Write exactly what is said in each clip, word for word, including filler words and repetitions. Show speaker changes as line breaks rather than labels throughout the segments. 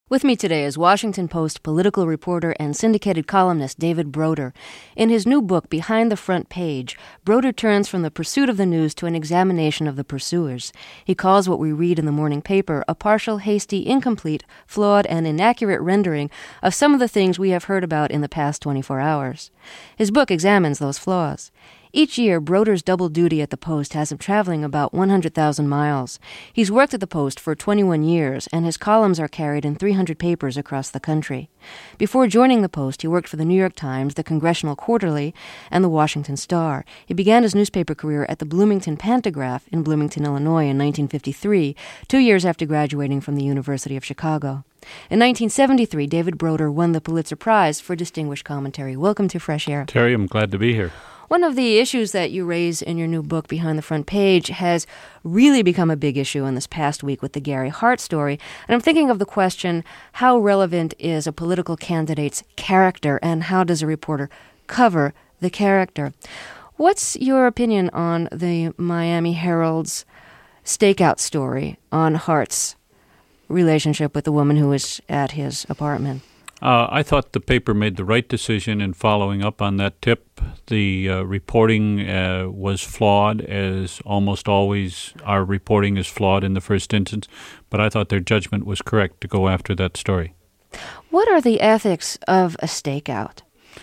With me today is Washington Post political reporter and syndicated columnist David Broder. In his new book, Behind the Front Page, Broder turns from the pursuit of the news to an examination of the pursuers. He calls what we read in the morning paper a partial, hasty, incomplete, flawed, and inaccurate rendering of some of the things we have heard about in the past twenty-four hours. His book examines those flaws. Each year, Broder's double duty at the Post has him traveling about one hundred thousand miles. He's worked at the Post for twenty-one years, and his columns are carried in three hundred papers across the country. Before joining the Post, he worked for the New York Times, the Congressional Quarterly, and the Washington Star. He began his newspaper career at the Bloomington Pantagraph in Bloomington, Illinois in nineteen fifty-three, two years after graduating from the University of Chicago. In nineteen seventy-three, David Broder won the Pulitzer Prize for Distinguished Commentary. Welcome to Fresh Air.
Terry, I'm glad to be here.
One of the issues that you raise in your new book, Behind the Front Page, has really become a big issue in this past week with the Gary Hart story. And I'm thinking of the question, how relevant is a political candidate's character, and how does a reporter cover the character? What's your opinion on the Miami Herald's stakeout story on Hart's relationship with the woman who was at his apartment?
Uh, I thought the paper made the right decision in following up on that tip. The uh, reporting uh, was flawed, as almost always our reporting is flawed in the first instance, but I thought their judgment was correct to go after that story.
What are the ethics of a stakeout?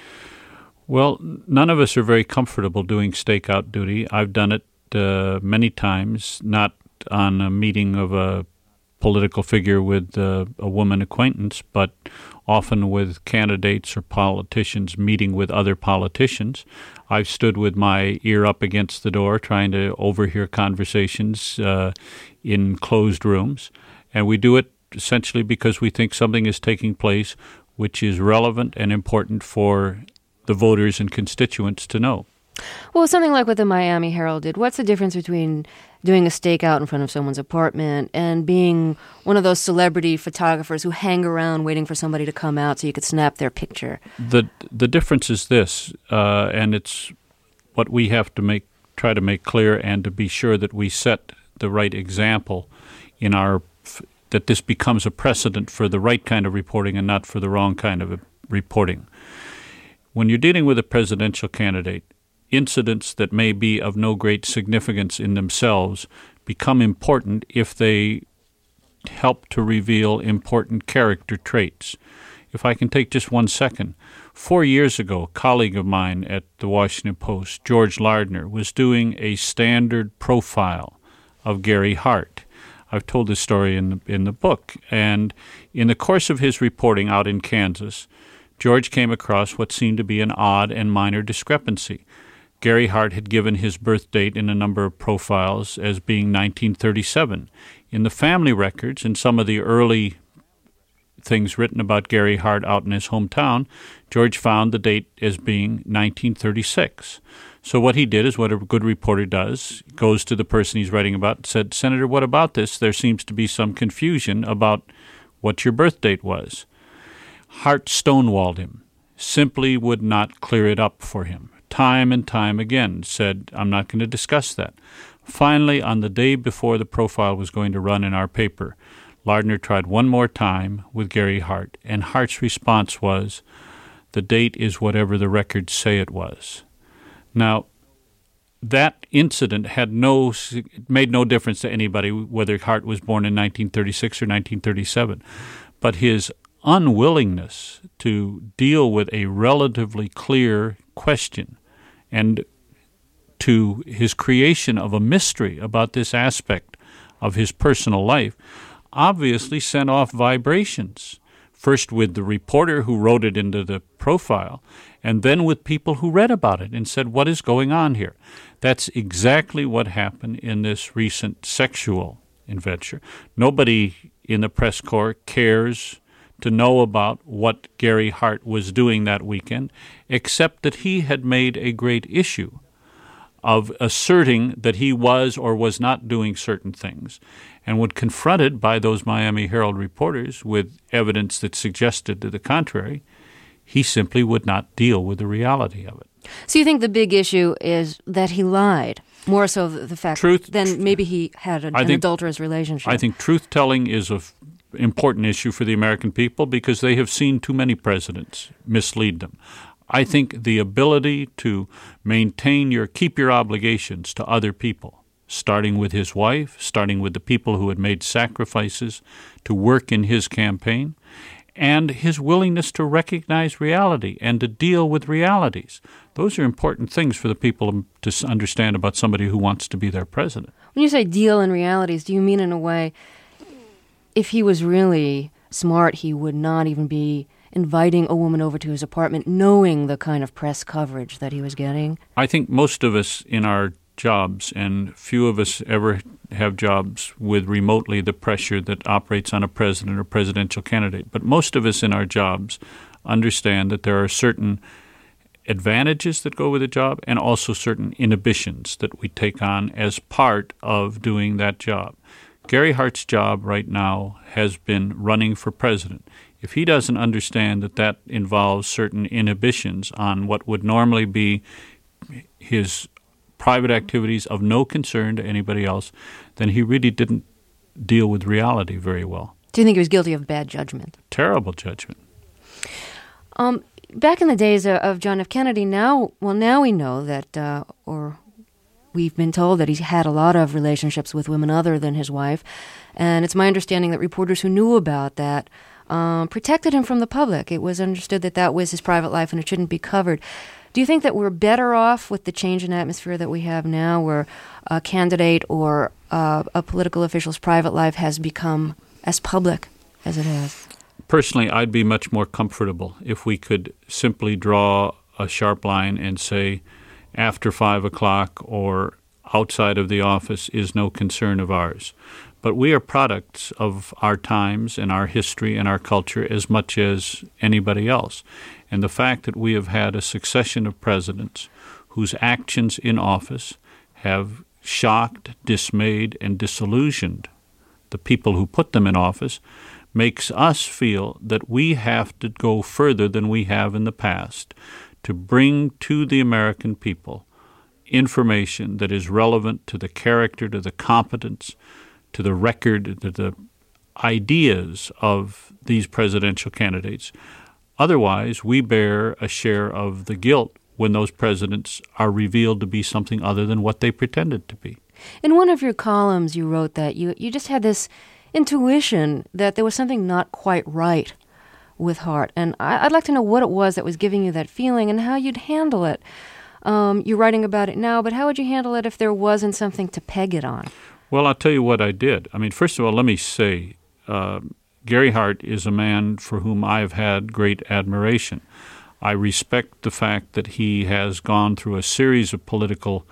Well, none of us are very comfortable doing stakeout duty. I've done it uh, many times, not on a meeting of a political figure with uh, a woman acquaintance, but often with candidates or politicians meeting with other politicians. I've stood with my ear up against the door trying to overhear conversations uh, in closed rooms, and we do it essentially because we think something is taking place which is relevant and important for the voters and constituents to know.
Well, something like what the Miami Herald did. What's the difference between doing a stakeout in front of someone's apartment and being one of those celebrity photographers who hang around waiting for somebody to come out so you could snap their picture?
The the difference is this, uh, and it's what we have to make try to make clear, and to be sure that we set the right example in our that this becomes a precedent for the right kind of reporting and not for the wrong kind of reporting. When you're dealing with a presidential candidate, incidents that may be of no great significance in themselves become important if they help to reveal important character traits. If I can take just one second, four years ago, a colleague of mine at the Washington Post, George Lardner, was doing a standard profile of Gary Hart. I've told this story in the, in the book, and in the course of his reporting out in Kansas, George came across what seemed to be an odd and minor discrepancy. Gary Hart had given his birth date in a number of profiles as being nineteen thirty-seven. In the family records and some of the early things written about Gary Hart out in his hometown, George found the date as being nineteen thirty-six. So what he did is what a good reporter does, goes to the person he's writing about and said, "Senator, what about this? There seems to be some confusion about what your birth date was." Hart stonewalled him, simply would not clear it up for him. Time and time again said, "I'm not going to discuss that." Finally, on the day before the profile was going to run in our paper, Lardner tried one more time with Gary Hart, and Hart's response was, "The date is whatever the records say it was." Now, that incident had no made no difference to anybody whether Hart was born in nineteen thirty-six or nineteen thirty-seven, but his unwillingness to deal with a relatively clear question and to his creation of a mystery about this aspect of his personal life obviously sent off vibrations, first with the reporter who wrote it into the profile, and then with people who read about it and said, "What is going on here?" That's exactly what happened in this recent sexual adventure. Nobody in the press corps cares to know about what Gary Hart was doing that weekend, except that he had made a great issue of asserting that he was or was not doing certain things. And when confronted by those Miami Herald reporters with evidence that suggested to the contrary, he simply would not deal with the reality of it.
So you think the big issue is that he lied, more so the fact
truth,
than maybe he had an, an
think,
adulterous relationship?
I think truth-telling is a important issue for the American people because they have seen too many presidents mislead them. I think the ability to maintain your, keep your obligations to other people, starting with his wife, starting with the people who had made sacrifices to work in his campaign, and his willingness to recognize reality and to deal with realities. Those are important things for the people to understand about somebody who wants to be their president.
When you say deal in realities, do you mean in a way, if he was really smart, he would not even be inviting a woman over to his apartment knowing the kind of press coverage that he was getting?
I think most of us in our jobs, and few of us ever have jobs with remotely the pressure that operates on a president or presidential candidate, but most of us in our jobs understand that there are certain advantages that go with a job and also certain inhibitions that we take on as part of doing that job. Gary Hart's job right now has been running for president. If he doesn't understand that that involves certain inhibitions on what would normally be his private activities of no concern to anybody else, then he really didn't deal with reality very well.
Do you think he was guilty of bad judgment?
Terrible judgment.
Um, back in the days of, of John F. Kennedy, now, well, now we know that, uh, or we've been told that he's had a lot of relationships with women other than his wife, and it's my understanding that reporters who knew about that um, protected him from the public. It was understood that that was his private life and it shouldn't be covered. Do you think that we're better off with the change in atmosphere that we have now, where a candidate or uh, a political official's private life has become as public as it has?
Personally, I'd be much more comfortable if we could simply draw a sharp line and say, after five o'clock or outside of the office is no concern of ours. But we are products of our times and our history and our culture as much as anybody else. And the fact that we have had a succession of presidents whose actions in office have shocked, dismayed, and disillusioned the people who put them in office makes us feel that we have to go further than we have in the past to bring to the American people information that is relevant to the character, to the competence, to the record, to the ideas of these presidential candidates. Otherwise, we bear a share of the guilt when those presidents are revealed to be something other than what they pretended to be.
In one of your columns, you wrote that you, you just had this intuition that there was something not quite right with Hart. And I, I'd like to know what it was that was giving you that feeling and how you'd handle it. Um, you're writing about it now, but how would you handle it if there wasn't something to peg it on?
Well, I'll tell you what I did. I mean, first of all, let me say, uh, Gary Hart is a man for whom I've had great admiration. I respect the fact that he has gone through a series of political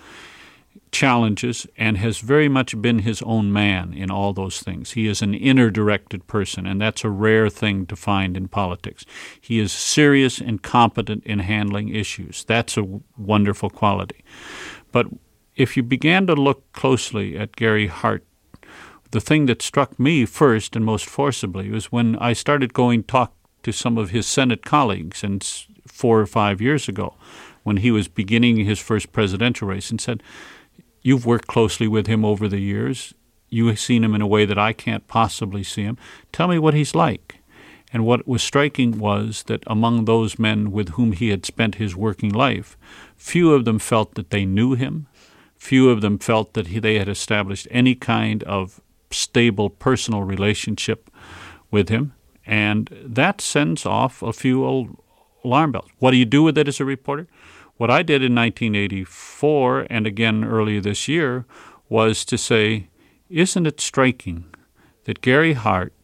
challenges and has very much been his own man in all those things. He is an inner-directed person, and that's a rare thing to find in politics. He is serious and competent in handling issues. That's a wonderful quality. But if you began to look closely at Gary Hart, the thing that struck me first and most forcibly was when I started going talk to some of his Senate colleagues and four or five years ago when he was beginning his first presidential race and said, "You've worked closely with him over the years. You have seen him in a way that I can't possibly see him. Tell me what he's like." And what was striking was that among those men with whom he had spent his working life, few of them felt that they knew him. Few of them felt that he, they had established any kind of stable personal relationship with him. And that sends off a few old alarm bells. What do you do with it as a reporter? What I did in nineteen eighty-four and again earlier this year was to say, isn't it striking that Gary Hart,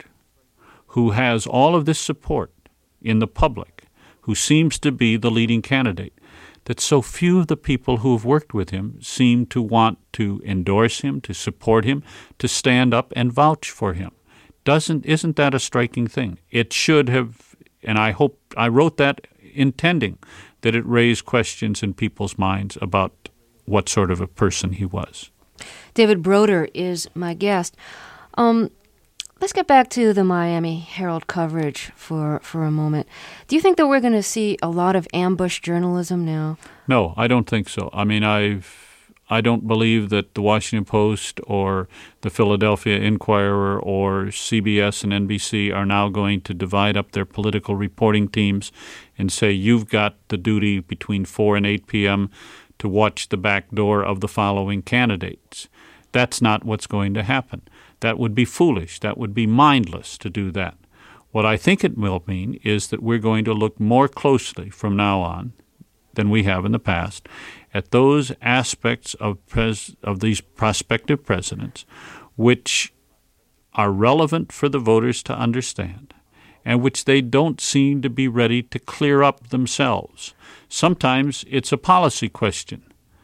who has all of this support in the public, who seems to be the leading candidate, that so few of the people who have worked with him seem to want to endorse him, to support him, to stand up and vouch for him? Doesn't isn't that a striking thing? It should have, and I hope I wrote that intending that it raised questions in people's minds about what sort of a person he was.
David Broder is my guest. Um, let's get back to the Miami Herald coverage for, for a moment. Do you think that we're going to see a lot of ambush journalism now?
No, I don't think so. I mean, I've I don't believe that the Washington Post or the Philadelphia Inquirer or C B S and N B C are now going to divide up their political reporting teams and say, you've got the duty between four and eight p.m. to watch the back door of the following candidates. That's not what's going to happen. That would be foolish. That would be mindless to do that. What I think it will mean is that we're going to look more closely from now on than we have in the past at those aspects of pres- of these prospective presidents which are relevant for the voters to understand and which they don't seem to be ready to clear up themselves. Sometimes it's a policy question.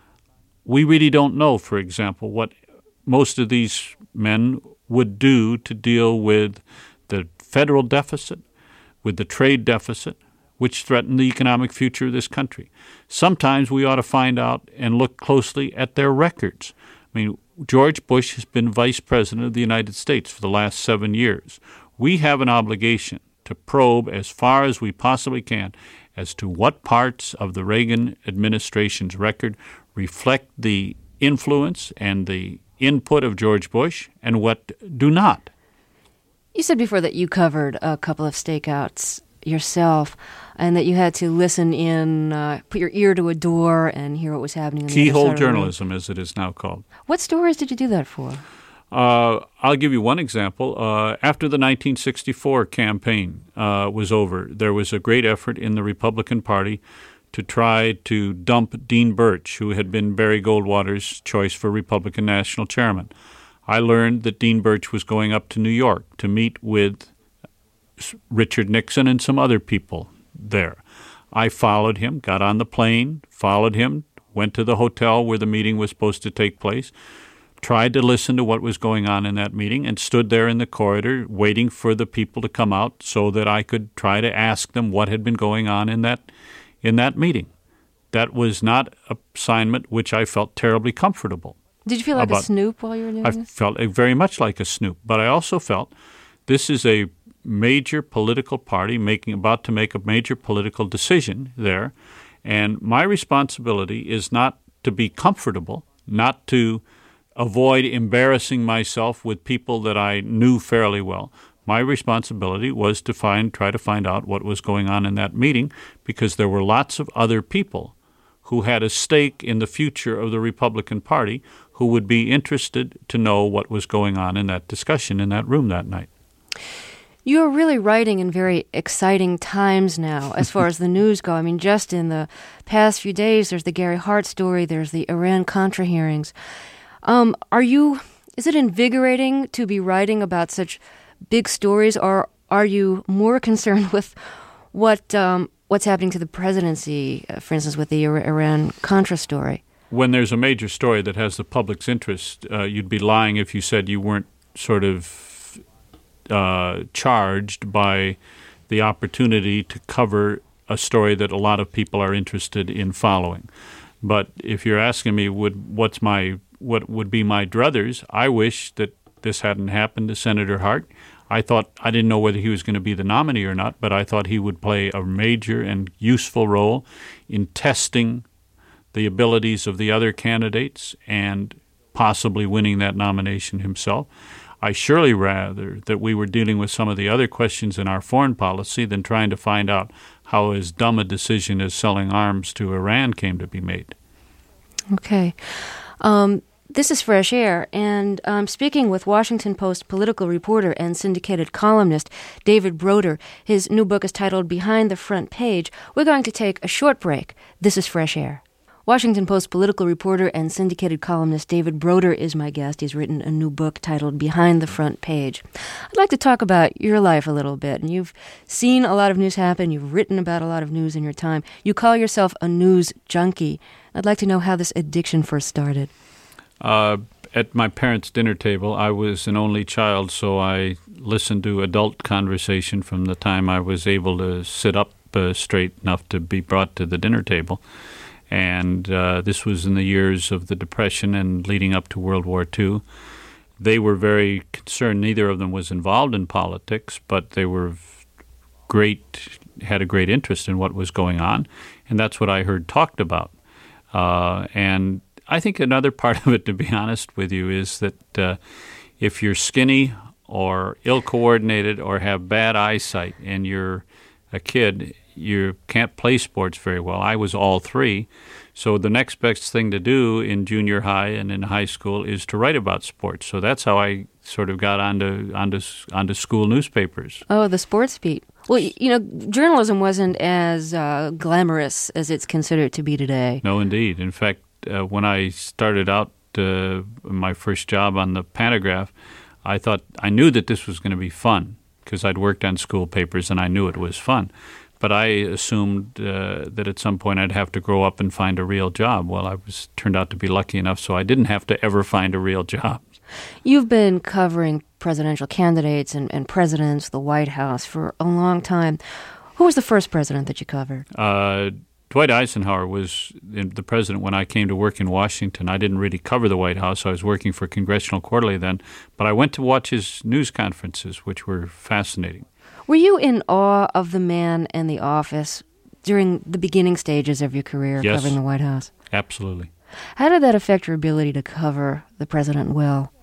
We really don't know, for example, what most of these men would do to deal with the federal deficit, with the trade deficit, which threaten the economic future of this country. Sometimes we ought to find out and look closely at their records. I mean, George Bush has been vice president of the United States for the last seven years. We have an obligation to probe as far as we possibly can as to what parts of the Reagan administration's record reflect the influence and the input of George Bush and what do not.
You said before that you covered a couple of stakeouts yourself and that you had to listen in, uh, put your ear to a door and hear what was happening. In the
Keyhole
other side of the room.
journalism, as it is now called.
What stories did you do that for?
Uh, I'll give you one example. Uh, after the nineteen sixty-four campaign uh, was over, there was a great effort in the Republican Party to try to dump Dean Birch, who had been Barry Goldwater's choice for Republican national chairman. I learned that Dean Birch was going up to New York to meet with Richard Nixon and some other people there. I followed him, got on the plane, followed him, went to the hotel where the meeting was supposed to take place, tried to listen to what was going on in that meeting, and stood there in the corridor waiting for the people to come out so that I could try to ask them what had been going on in that in that meeting. That was not an assignment which I felt terribly comfortable.
Did you feel like
about.
a snoop while you were doing
I
this?
felt very much like a snoop, but I also felt this is a major political party making about to make a major political decision there, and my responsibility is not to be comfortable, not to avoid embarrassing myself with people that I knew fairly well. My responsibility was to find, try to find out what was going on in that meeting, because there were lots of other people who had a stake in the future of the Republican Party who would be interested to know what was going on in that discussion in that room that night.
You're really writing in very exciting times now as far as the news go. I mean, just in the past few days, there's the Gary Hart story, there's the Iran-Contra hearings. Um, are you, is it invigorating to be writing about such big stories, or are you more concerned with what um, what's happening to the presidency, uh, for instance, with the Iran-Contra story?
When there's a major story that has the public's interest, uh, you'd be lying if you said you weren't sort of uh, charged by the opportunity to cover a story that a lot of people are interested in following. But if you're asking me would what's my what would be my druthers, I wish that this hadn't happened to Senator Hart. I thought I didn't know whether he was going to be the nominee or not, but I thought he would play a major and useful role in testing the abilities of the other candidates and possibly winning that nomination himself. I surely rather that we were dealing with some of the other questions in our foreign policy than trying to find out how as dumb a decision as selling arms to Iran came to be made.
Okay. Um, this is Fresh Air, and I'm speaking with Washington Post political reporter and syndicated columnist David Broder. His new book is titled Behind the Front Page. We're going to take a short break. This is Fresh Air. Washington Post political reporter and syndicated columnist David Broder is my guest. He's written a new book titled Behind the Front Page. I'd like to talk about your life a little bit. And you've seen a lot of news happen. You've written about a lot of news in your time. You call yourself a news junkie. I'd like to know how this addiction first started.
Uh, at my parents' dinner table, I was an only child, so I listened to adult conversation from the time I was able to sit up uh, straight enough to be brought to the dinner table. And uh, this was in the years of the Depression and leading up to World War Two. They were very concerned. Neither of them was involved in politics, but they were great, had a great interest in what was going on, and that's what I heard talked about. Uh, and I think another part of it, to be honest with you, is that uh, if you're skinny or ill-coordinated or have bad eyesight and you're a kid, you can't play sports very well. I was all three. So the next best thing to do in junior high and in high school is to write about sports. So that's how I sort of got onto onto onto school newspapers.
Oh, the sports beat. Well, you know, journalism wasn't as uh, glamorous as it's considered to be today.
No, indeed. In fact, uh, when I started out uh, my first job on the Pantagraph, I thought I knew that this was going to be fun because I'd worked on school papers and I knew it was fun. But I assumed uh, that at some point I'd have to grow up and find a real job. Well, I was turned out to be lucky enough, so I didn't have to ever find a real job.
You've been covering presidential candidates and, and presidents, the White House, for a long time. Who was the first president that you covered?
Uh, Dwight Eisenhower was the president when I came to work in Washington. I didn't really cover the White House. I was working for Congressional Quarterly then. But I went to watch his news conferences, which were fascinating.
Were you in awe of the man and the office during the beginning stages of your career
Yes,
covering the White House?
Absolutely.
How did that affect your ability to cover the president well?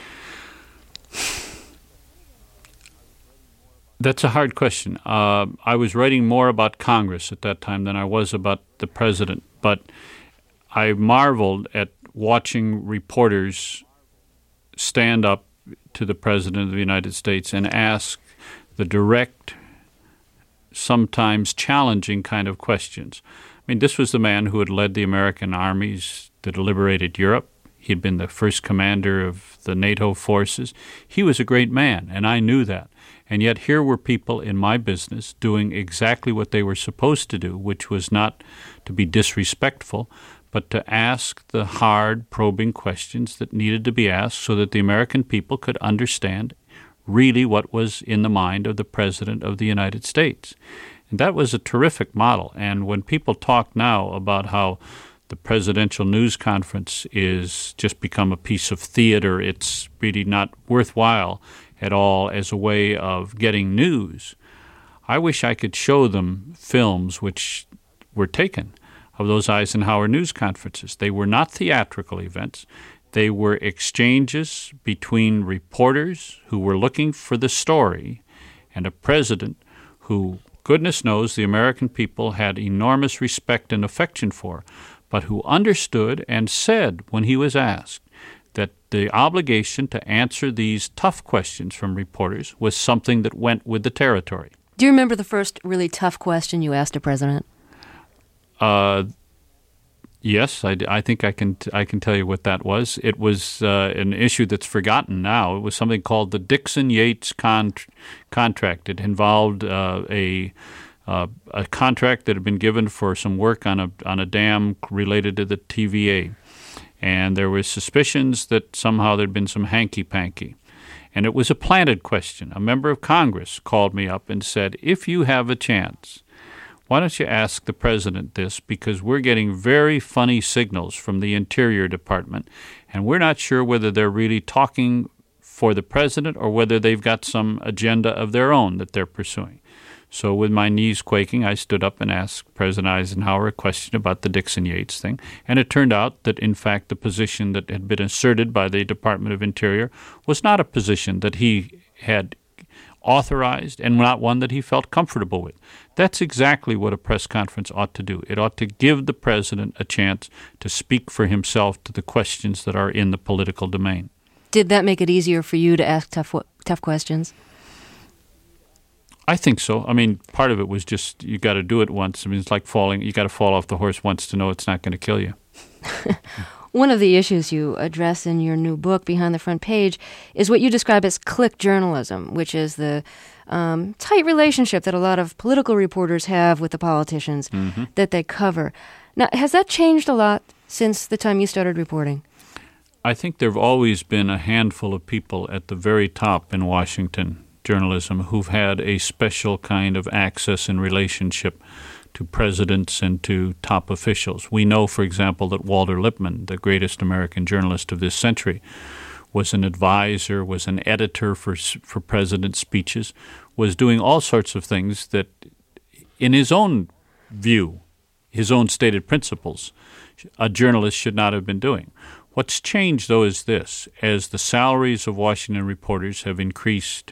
That's a hard question. Uh, I was writing more about Congress at that time than I was about the president, but I marveled at watching reporters stand up to the President of the United States and ask the direct, sometimes challenging kind of questions. I mean, this was the man who had led the American armies that liberated Europe. He had been the first commander of the NATO forces. He was a great man, and I knew that. And yet here were people in my business doing exactly what they were supposed to do, which was not to be disrespectful, but to ask the hard, probing questions that needed to be asked so that the American people could understand really what was in the mind of the President of the United States. And that was a terrific model. And when people talk now about how the presidential news conference is just become a piece of theater, it's really not worthwhile at all as a way of getting news, I wish I could show them films which were taken of those Eisenhower news conferences. They were not theatrical events. They were exchanges between reporters who were looking for the story and a president who, goodness knows, the American people had enormous respect and affection for, but who understood and said when he was asked that the obligation to answer these tough questions from reporters was something that went with the territory.
Do you remember the first really tough question you asked a president?
Uh Yes, I, I think I can t- I can tell you what that was. It was uh, an issue that's forgotten now. It was something called the Dixon-Yates con- contract. It involved uh, a uh, a contract that had been given for some work on a on a dam related to the T V A, and there were suspicions that somehow there'd been some hanky-panky. And it was a planted question. A member of Congress called me up and said, if you have a chance, why don't you ask the president this, because we're getting very funny signals from the Interior Department, and we're not sure whether they're really talking for the president or whether they've got some agenda of their own that they're pursuing. So with my knees quaking, I stood up and asked President Eisenhower a question about the Dixon-Yates thing, and it turned out that, in fact, the position that had been asserted by the Department of Interior was not a position that he had authorized and not one that he felt comfortable with. That's exactly what a press conference ought to do. It ought to give the president a chance to speak for himself to the questions that are in the political domain.
Did that make it easier for you to ask tough tough questions?
I think so. I mean, part of it was just you got to do it once. I mean, it's like falling. You got to fall off the horse once to know it's not going to kill you.
One of the issues you address in your new book, Behind the Front Page, is what you describe as click journalism, which is the um, tight relationship that a lot of political reporters have with the politicians mm-hmm. that they cover. Now, has that changed a lot since the time you started reporting?
I think there have always been a handful of people at the very top in Washington journalism who've had a special kind of access and relationship to presidents and to top officials. We know, for example, that Walter Lippmann, the greatest American journalist of this century, was an advisor, was an editor for for president's speeches, was doing all sorts of things that, in his own view, his own stated principles, a journalist should not have been doing. What's changed, though, is this. As the salaries of Washington reporters have increased,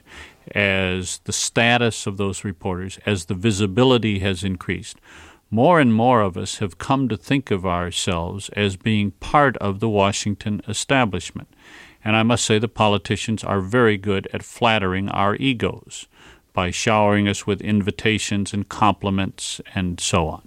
as the status of those reporters, as the visibility has increased, more and more of us have come to think of ourselves as being part of the Washington establishment. And I must say the politicians are very good at flattering our egos by showering us with invitations and compliments and so on.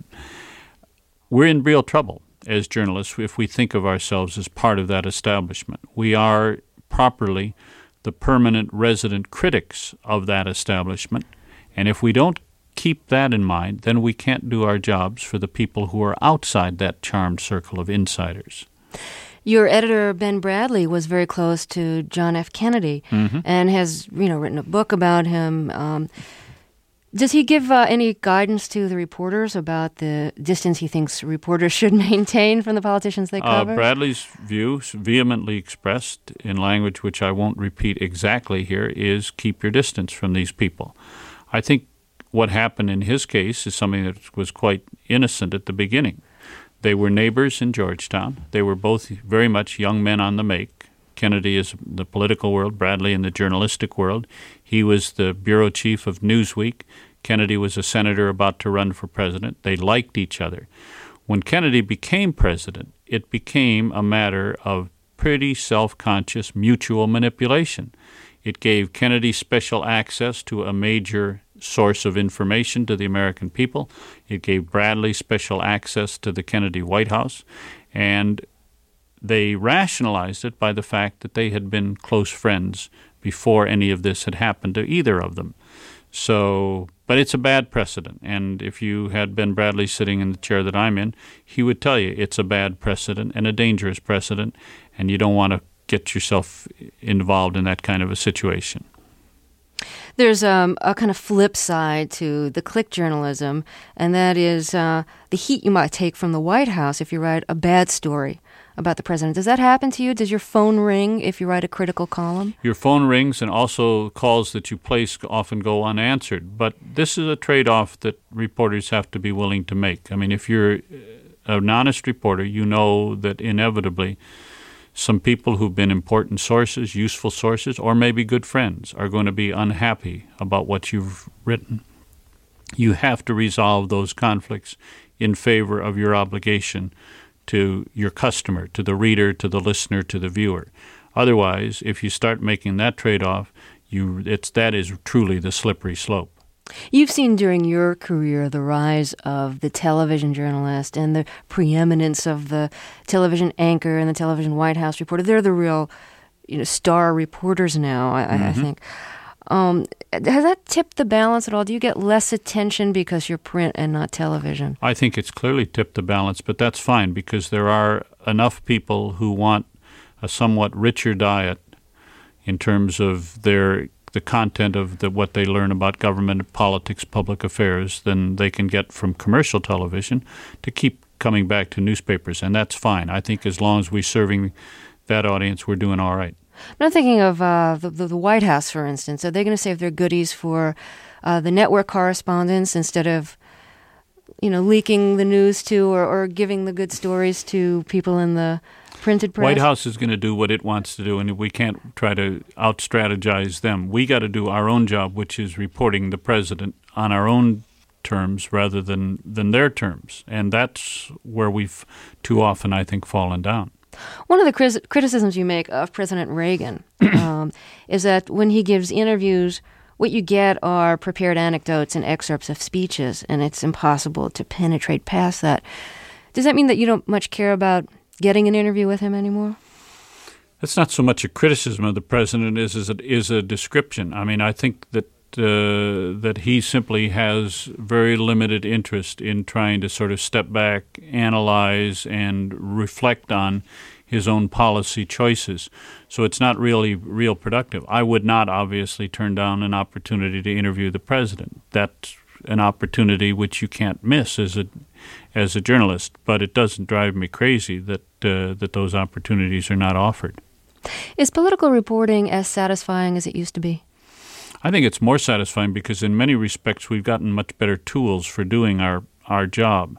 We're in real trouble as journalists if we think of ourselves as part of that establishment. We are properly the permanent resident critics of that establishment, and if we don't keep that in mind, then we can't do our jobs for the people who are outside that charmed circle of insiders.
Your editor, Ben Bradley, was very close to John F. Kennedy mm-hmm. and has, you know, written a book about him. Um, does he give uh, any guidance to the reporters about the distance he thinks reporters should maintain from the politicians they cover?
Uh, Bradley's view, vehemently expressed in language which I won't repeat exactly here, is keep your distance from these people. I think what happened in his case is something that was quite innocent at the beginning. They were neighbors in Georgetown. They were both very much young men on the make. Kennedy is the political world, Bradley in the journalistic world. He was the bureau chief of Newsweek. Kennedy was a senator about to run for president. They liked each other. When Kennedy became president, it became a matter of pretty self-conscious mutual manipulation. It gave Kennedy special access to a major source of information to the American people. It gave Bradley special access to the Kennedy White House. And they rationalized it by the fact that they had been close friends before any of this had happened to either of them. So, but it's a bad precedent. And if you had Ben Bradley sitting in the chair that I'm in, he would tell you it's a bad precedent and a dangerous precedent, and you don't want to get yourself involved in that kind of a situation.
There's um, a kind of flip side to the click journalism, and that is uh, the heat you might take from the White House if you write a bad story about the president. Does that happen to you? Does your phone ring if you write a critical column?
Your phone rings, and also calls that you place often go unanswered. But this is a trade-off that reporters have to be willing to make. I mean, if you're an honest reporter, you know that inevitably some people who've been important sources, useful sources, or maybe good friends are going to be unhappy about what you've written. You have to resolve those conflicts in favor of your obligation to your customer, to the reader, to the listener, to the viewer. Otherwise, if you start making that trade-off, you it's that is truly the slippery slope.
You've seen during your career the rise of the television journalist and the preeminence of the television anchor and the television White House reporter. They're the real, you know, star reporters now, I, mm-hmm. I think. Um, has that tipped the balance at all? Do you get less attention because you're print and not television?
I think it's clearly tipped the balance, but that's fine because there are enough people who want a somewhat richer diet in terms of their the content of the, what they learn about government, politics, public affairs than they can get from commercial television to keep coming back to newspapers, and that's fine. I think as long as we're serving that audience, we're doing all right.
I'm thinking of uh, the, the White House, for instance. Are they going to save their goodies for uh, the network correspondents instead of, you know, leaking the news to or, or giving the good stories to people in the printed press?
White House is going to do what it wants to do, and we can't try to out-strategize them. We got to do our own job, which is reporting the president on our own terms rather than, than their terms. And that's where we've too often, I think, fallen down.
One of the crit- criticisms you make of President Reagan um, is that when he gives interviews, what you get are prepared anecdotes and excerpts of speeches, and it's impossible to penetrate past that. Does that mean that you don't much care about getting an interview with him anymore?
That's not so much a criticism of the president as is a, is a description. I mean, I think that uh, that he simply has very limited interest in trying to sort of step back, analyze, and reflect on his own policy choices. So it's not really real productive. I would not obviously turn down an opportunity to interview the president. That's an opportunity which you can't miss as a as a journalist, but it doesn't drive me crazy that uh, that those opportunities are not offered.
Is political reporting as satisfying as it used to be?
I think it's more satisfying because in many respects we've gotten much better tools for doing our, our job.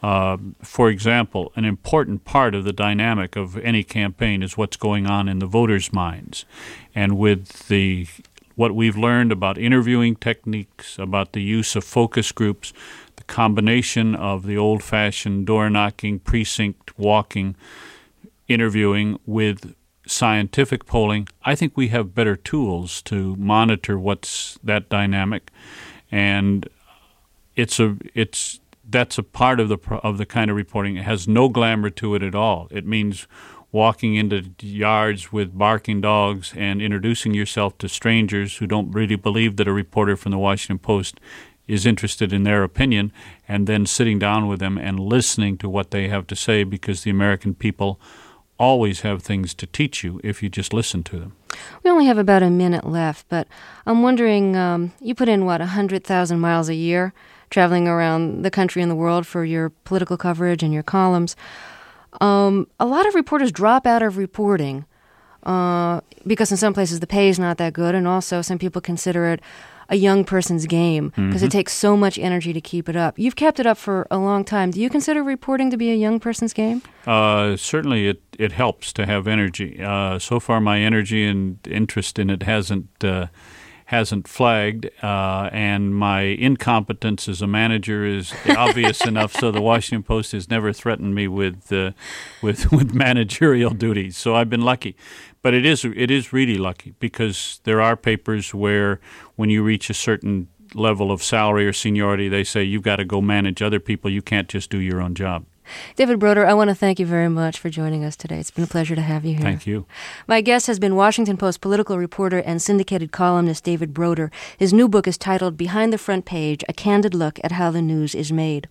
Uh, for example, an important part of the dynamic of any campaign is what's going on in the voters' minds. And with the what we've learned about interviewing techniques, about the use of focus groups, the combination of the old-fashioned door-knocking, precinct walking, interviewing with scientific polling, I think we have better tools to monitor what's that dynamic. And it's a it's that's a part of the of the kind of reporting. It has no glamour to it at all. It means walking into yards with barking dogs and introducing yourself to strangers who don't really believe that a reporter from the Washington Post is interested in their opinion, and then sitting down with them and listening to what they have to say, because the American people always have things to teach you if you just listen to them.
We only have about a minute left, but I'm wondering, um, you put in, what, one hundred thousand miles a year traveling around the country and the world for your political coverage and your columns. Um, a lot of reporters drop out of reporting uh, because in some places the pay is not that good, and also some people consider it a young person's game because mm-hmm. it takes so much energy to keep it up. You've kept it up for a long time. Do you consider reporting to be a young person's game?
Uh, certainly it, it helps to have energy. Uh, so far my energy and interest in it hasn't uh, hasn't flagged, uh, and my incompetence as a manager is obvious enough, so the Washington Post has never threatened me with uh, with with managerial duties. So I've been lucky. But it is it is really lucky, because there are papers where when you reach a certain level of salary or seniority, they say you've got to go manage other people. You can't just do your own job.
David Broder, I want to thank you very much for joining us today. It's been a pleasure to have you here.
Thank you.
My guest has been Washington Post political reporter and syndicated columnist David Broder. His new book is titled Behind the Front Page, A Candid Look at How the News is Made.